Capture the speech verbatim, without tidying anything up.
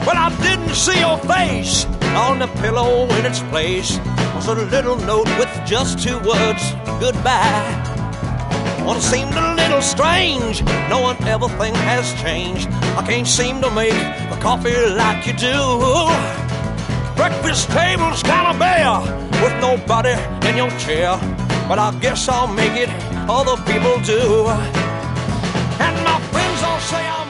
Well, I didn't see your face. On the pillow in its place was a little note with just two words, goodbye. Well, it seemed a little strange, knowing everything has changed. I can't seem to make the coffee like you do. Breakfast table's kinda bare, with nobody in your chair. But I guess I'll make it, other people do. And my friends all say I'm